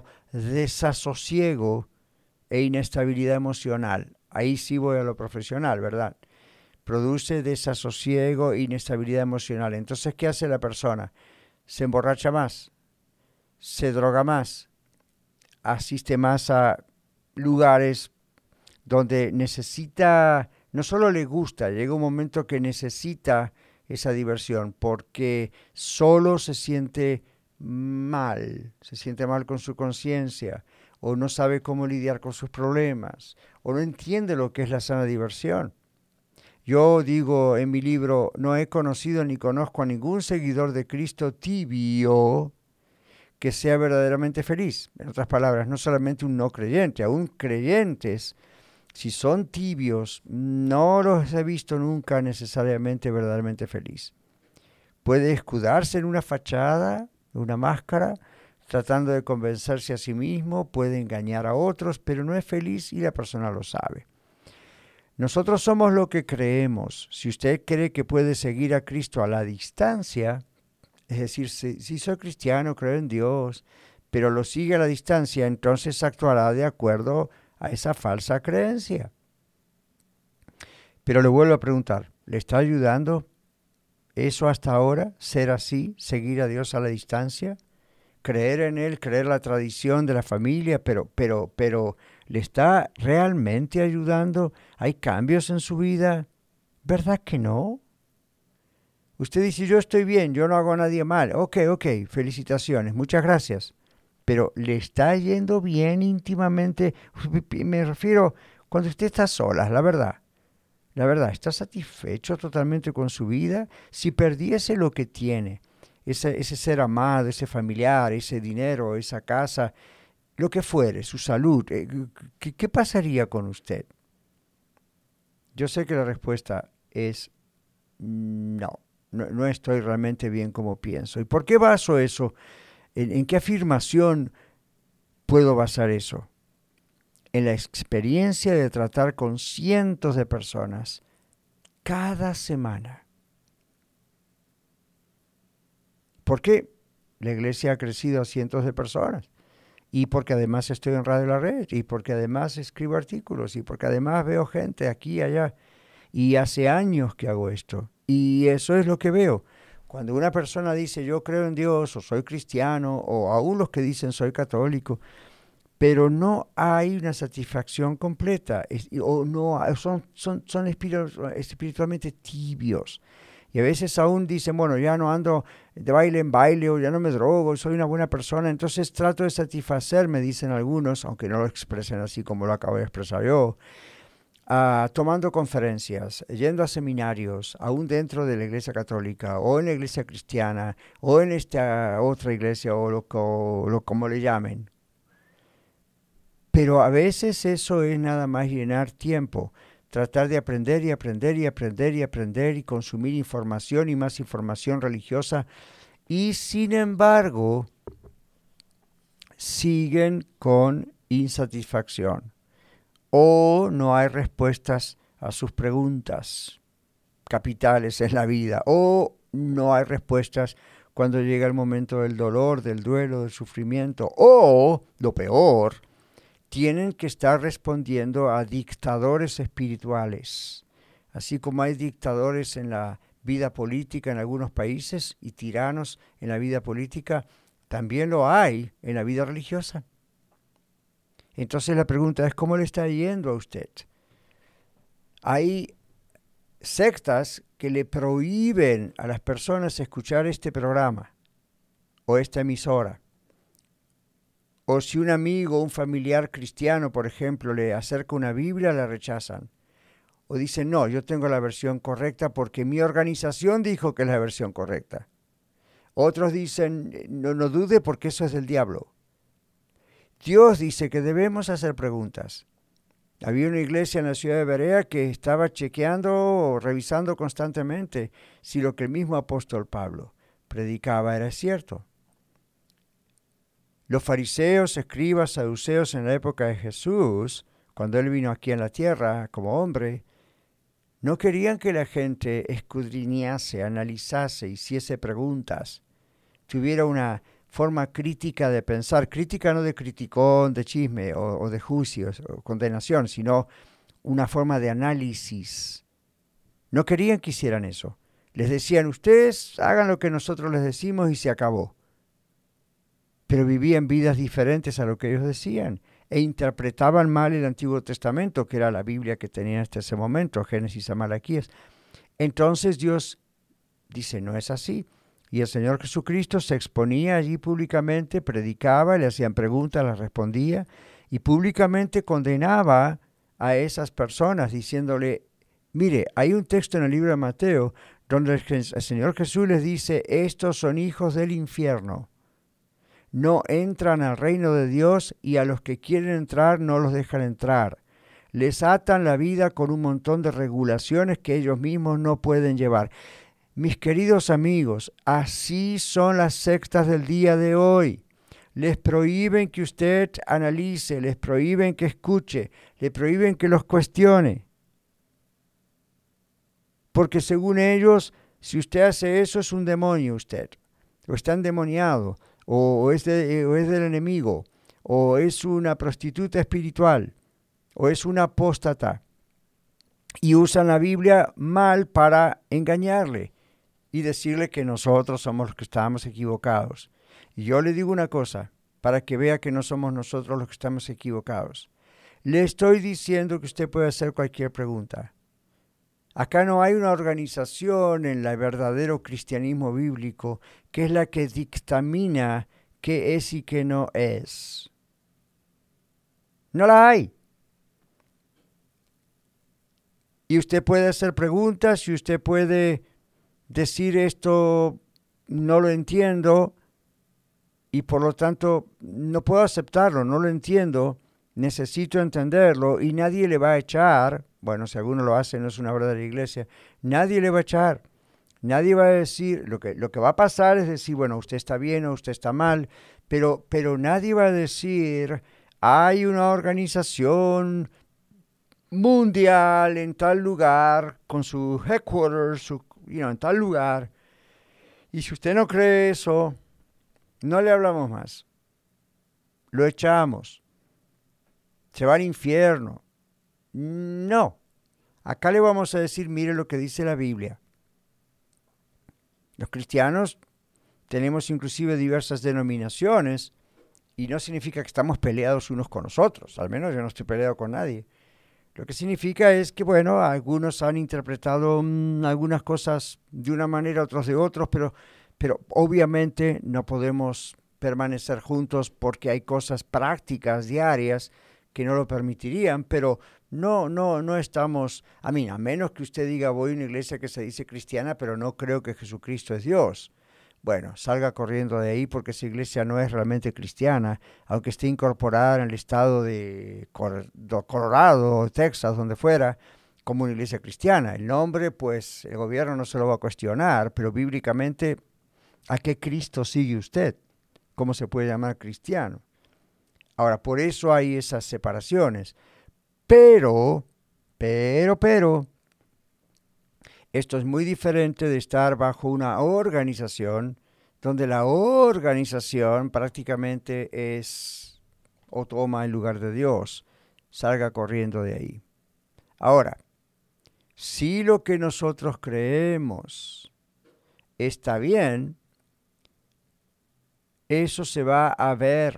desasosiego e inestabilidad emocional. Ahí sí voy a lo profesional, ¿verdad? produce desasosiego e inestabilidad emocional. Entonces, ¿qué hace la persona? Se emborracha más, se droga más, asiste más a lugares donde necesita, no solo le gusta, llega un momento que necesita esa diversión porque solo se siente mal, se siente mal con su conciencia, o no sabe cómo lidiar con sus problemas, o no entiende lo que es la sana diversión. Yo digo en mi libro, no he conocido ni conozco a ningún seguidor de Cristo tibio que sea verdaderamente feliz. En otras palabras, no solamente un no creyente, aún creyentes, si son tibios, no los he visto nunca necesariamente verdaderamente feliz. Puede escudarse en una fachada, una máscara, tratando de convencerse a sí mismo, puede engañar a otros, pero no es feliz y la persona lo sabe. Nosotros somos lo que creemos. Si usted cree que puede seguir a Cristo a la distancia, es decir, si, si soy cristiano, creo en Dios, pero lo sigue a la distancia, entonces actuará de acuerdo a esa falsa creencia. Pero le vuelvo a preguntar, ¿le está ayudando eso hasta ahora, ser así, seguir a Dios a la distancia? Creer en Él, creer la tradición de la familia, pero, pero, pero, ¿le está realmente ayudando? ¿Hay cambios en su vida? ¿Verdad que no? Usted dice, yo estoy bien, yo no hago a nadie mal. Ok, ok, felicitaciones, muchas gracias. Pero ¿le está yendo bien íntimamente? Me refiero cuando usted está sola, la verdad. La verdad, ¿está satisfecho totalmente con su vida? Si perdiese lo que tiene, ese, ese ser amado, ese familiar, ese dinero, esa casa, lo que fuere, su salud, ¿qué, qué pasaría con usted? Yo sé que la respuesta es no, no, no estoy realmente bien como pienso. ¿Y por qué baso eso? ¿En, en qué afirmación puedo basar eso? En la experiencia de tratar con cientos de personas cada semana. ¿Por qué? La iglesia ha crecido a cientos de personas. Y porque además estoy en Radio La Red, y porque además escribo artículos, y porque además veo gente aquí y allá. Y hace años que hago esto. Y eso es lo que veo. Cuando una persona dice, yo creo en Dios, o soy cristiano, o aún los que dicen, soy católico, pero no hay una satisfacción completa, es, o no son, son, son espiritualmente tibios. Y a veces aún dicen, bueno, ya no ando de baile en baile, o ya no me drogo, soy una buena persona, entonces trato de satisfacerme, dicen algunos, aunque no lo expresen así como lo acabo de expresar yo, uh, tomando conferencias, yendo a seminarios, aún dentro de la iglesia católica, o en la iglesia cristiana, o en esta otra iglesia, o lo, o lo como le llamen. Pero a veces eso es nada más llenar tiempo, tratar de aprender y aprender y aprender y aprender y consumir información y más información religiosa. Y sin embargo, siguen con insatisfacción o no hay respuestas a sus preguntas capitales en la vida o no hay respuestas cuando llega el momento del dolor, del duelo, del sufrimiento o, lo peor, tienen que estar respondiendo a dictadores espirituales. Así como hay dictadores en la vida política en algunos países y tiranos en la vida política, también lo hay en la vida religiosa. Entonces la pregunta es, ¿cómo le está yendo a usted? Hay sectas que le prohíben a las personas escuchar este programa o esta emisora. O si un amigo o un familiar cristiano, por ejemplo, le acerca una Biblia, la rechazan. O dicen, no, yo tengo la versión correcta porque mi organización dijo que es la versión correcta. Otros dicen, no, no dude porque eso es del diablo. Dios dice que debemos hacer preguntas. Había una iglesia en la ciudad de Berea que estaba chequeando o revisando constantemente si lo que el mismo apóstol Pablo predicaba era cierto. Los fariseos, escribas, saduceos en la época de Jesús, cuando Él vino aquí en la tierra como hombre, no querían que la gente escudriñase, analizase, hiciese preguntas, tuviera una forma crítica de pensar, crítica no de criticón, de chisme o, o de juicios o condenación, sino una forma de análisis. No querían que hicieran eso. Les decían, ustedes hagan lo que nosotros les decimos y se acabó. Pero vivían vidas diferentes a lo que ellos decían e interpretaban mal el Antiguo Testamento, que era la Biblia que tenían hasta ese momento, Génesis a Malaquías. Entonces Dios dice, no es así. Y el Señor Jesucristo se exponía allí públicamente, predicaba, le hacían preguntas, las respondía y públicamente condenaba a esas personas diciéndole, mire, hay un texto en el libro de Mateo donde el Señor Jesús les dice, estos son hijos del infierno. No entran al reino de Dios y a los que quieren entrar no los dejan entrar. Les atan la vida con un montón de regulaciones que ellos mismos no pueden llevar. Mis queridos amigos, así son las sectas del día de hoy. Les prohíben que usted analice, les prohíben que escuche, les prohíben que los cuestione. Porque según ellos, si usted hace eso es un demonio usted, o está endemoniado, o, o, es de, o es del enemigo, o es una prostituta espiritual, o es una apóstata. Y usan la Biblia mal para engañarle y decirle que nosotros somos los que estamos equivocados. Y yo le digo una cosa, para que vea que no somos nosotros los que estamos equivocados. Le estoy diciendo que usted puede hacer cualquier pregunta. Acá no hay una organización en el verdadero cristianismo bíblico que es la que dictamina qué es y qué no es. No la hay. Y usted puede hacer preguntas y usted puede decir esto no lo entiendo y por lo tanto no puedo aceptarlo, no lo entiendo, necesito entenderlo y nadie le va a echar, bueno, si alguno lo hace no es una verdadera iglesia, nadie le va a echar, nadie va a decir, lo que, lo que va a pasar es decir, bueno, usted está bien o usted está mal, pero, pero nadie va a decir, hay una organización mundial en tal lugar, con su headquarters, su, you know, en tal lugar, y si usted no cree eso, no le hablamos más, lo echamos, se va al infierno. No, acá le vamos a decir, mire lo que dice la Biblia. Los cristianos tenemos inclusive diversas denominaciones y no significa que estamos peleados unos con los otros, al menos yo no estoy peleado con nadie. Lo que significa es que, bueno, algunos han interpretado mmm, algunas cosas de una manera, otros de otros, pero, pero obviamente no podemos permanecer juntos porque hay cosas prácticas, diarias, que no lo permitirían, pero no, no, no estamos, a mí, a menos que usted diga, voy a una iglesia que se dice cristiana, pero no creo que Jesucristo es Dios. Bueno, salga corriendo de ahí porque esa iglesia no es realmente cristiana, aunque esté incorporada en el estado de Colorado, Texas, donde fuera, como una iglesia cristiana. El nombre, pues, el gobierno no se lo va a cuestionar, pero bíblicamente, ¿a qué Cristo sigue usted? ¿Cómo se puede llamar cristiano? Ahora, por eso hay esas separaciones. Pero, pero, pero, esto es muy diferente de estar bajo una organización donde la organización prácticamente es o toma el lugar de Dios. Salga corriendo de ahí. Ahora, si lo que nosotros creemos está bien, eso se va a ver.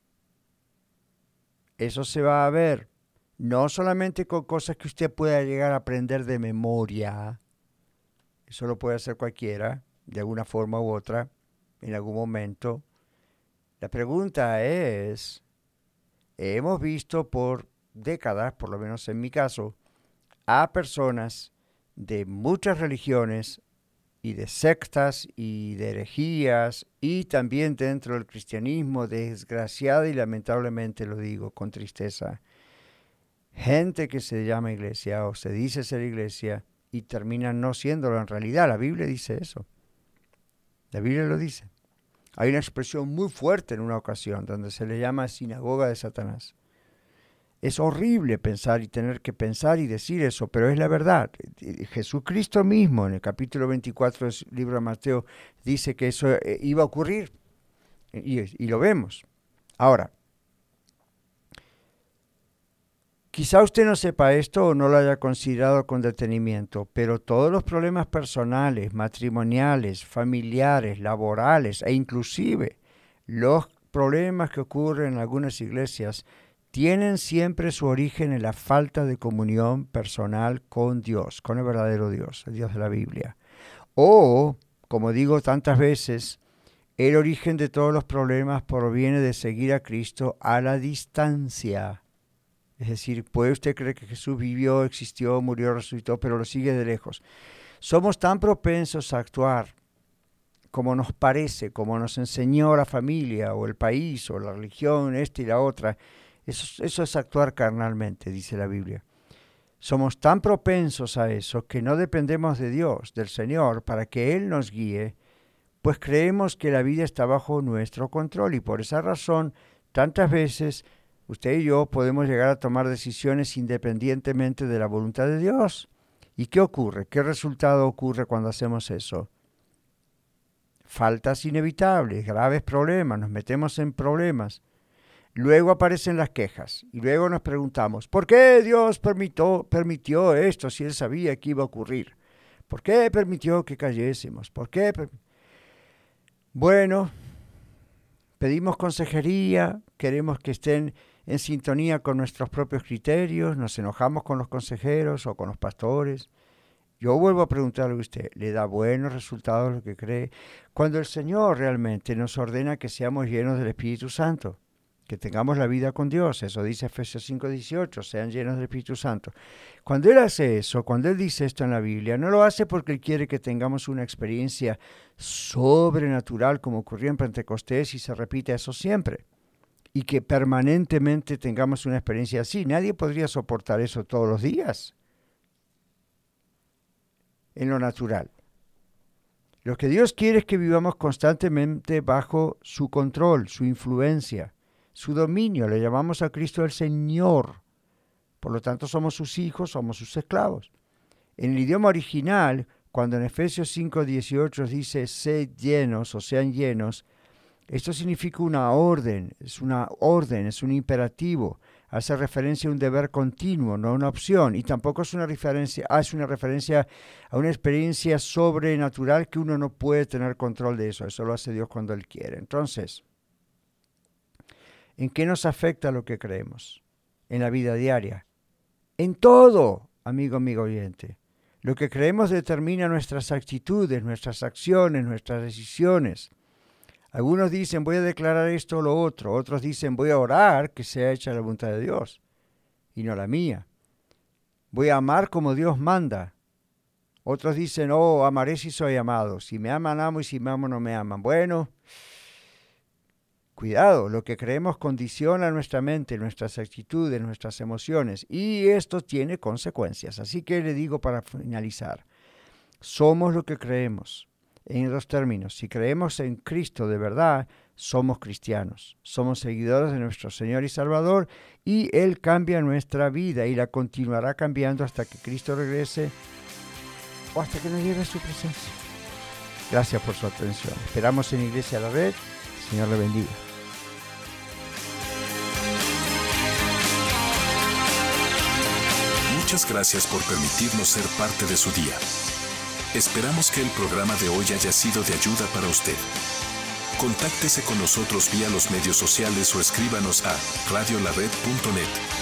Eso se va a ver. No solamente con cosas que usted pueda llegar a aprender de memoria. Eso lo puede hacer cualquiera, de alguna forma u otra, en algún momento. La pregunta es, hemos visto por décadas, por lo menos en mi caso, a personas de muchas religiones y de sectas y de herejías y también dentro del cristianismo, desgraciada y lamentablemente lo digo con tristeza, gente que se llama iglesia o se dice ser iglesia, y terminan no siéndolo en realidad. La Biblia dice eso. La Biblia lo dice. Hay una expresión muy fuerte en una ocasión donde se le llama sinagoga de Satanás. Es horrible pensar y tener que pensar y decir eso, pero es la verdad. Jesucristo mismo en el capítulo veinticuatro del libro de Mateo dice que eso iba a ocurrir y, y lo vemos. Ahora, Quizá usted no sepa esto o no lo haya considerado con detenimiento, pero todos los problemas personales, matrimoniales, familiares, laborales e inclusive los problemas que ocurren en algunas iglesias tienen siempre su origen en la falta de comunión personal con Dios, con el verdadero Dios, el Dios de la Biblia. O, como digo tantas veces, el origen de todos los problemas proviene de seguir a Cristo a la distancia. Es decir, puede usted creer que Jesús vivió, existió, murió, resucitó, pero lo sigue de lejos. Somos tan propensos a actuar como nos parece, como nos enseñó la familia o el país o la religión, esta y la otra. Eso, eso es actuar carnalmente, dice la Biblia. Somos tan propensos a eso que no dependemos de Dios, del Señor, para que Él nos guíe, pues creemos que la vida está bajo nuestro control y por esa razón, tantas veces, usted y yo podemos llegar a tomar decisiones independientemente de la voluntad de Dios. ¿Y qué ocurre? ¿Qué resultado ocurre cuando hacemos eso? Faltas inevitables, graves problemas, nos metemos en problemas. Luego aparecen las quejas y luego nos preguntamos, ¿por qué Dios permitió, permitió esto si Él sabía que iba a ocurrir? ¿Por qué permitió que cayésemos? ¿Por qué? Per- bueno, pedimos consejería, queremos que estén en sintonía con nuestros propios criterios, nos enojamos con los consejeros o con los pastores. Yo vuelvo a preguntarle a usted, ¿le da buenos resultados lo que cree? Cuando el Señor realmente nos ordena que seamos llenos del Espíritu Santo, que tengamos la vida con Dios, eso dice Efesios cinco dieciocho, sean llenos del Espíritu Santo. Cuando Él hace eso, cuando Él dice esto en la Biblia, no lo hace porque Él quiere que tengamos una experiencia sobrenatural como ocurrió en Pentecostés y se repite eso siempre, y que permanentemente tengamos una experiencia así. Nadie podría soportar eso todos los días en lo natural. Lo que Dios quiere es que vivamos constantemente bajo su control, su influencia, su dominio. Le llamamos a Cristo el Señor. Por lo tanto, somos sus hijos, somos sus esclavos. En el idioma original, cuando en Efesios cinco dieciocho dice sed llenos o sean llenos, esto significa una orden, es una orden, es un imperativo. Hace referencia a un deber continuo, no a una opción. Y tampoco es una referencia, hace una referencia a una experiencia sobrenatural que uno no puede tener control de eso. Eso lo hace Dios cuando Él quiere. Entonces, ¿en qué nos afecta lo que creemos? En la vida diaria. En todo, amigo, amigo oyente. Lo que creemos determina nuestras actitudes, nuestras acciones, nuestras decisiones. Algunos dicen, voy a declarar esto o lo otro. Otros dicen, voy a orar que sea hecha la voluntad de Dios y no la mía. Voy a amar como Dios manda. Otros dicen, oh, amaré si soy amado. Si me aman, amo, y si me amo, no me aman. Bueno, cuidado, lo que creemos condiciona nuestra mente, nuestras actitudes, nuestras emociones. Y esto tiene consecuencias. Así que le digo para finalizar, somos lo que creemos. En dos términos, si creemos en Cristo de verdad, somos cristianos, somos seguidores de nuestro Señor y Salvador y Él cambia nuestra vida y la continuará cambiando hasta que Cristo regrese o hasta que nos lleve a su presencia. Gracias por su atención. Esperamos en Iglesia La Red. El Señor le bendiga. Muchas gracias por permitirnos ser parte de su día. Esperamos que el programa de hoy haya sido de ayuda para usted. Contáctese con nosotros vía los medios sociales o escríbanos a radio la red punto net.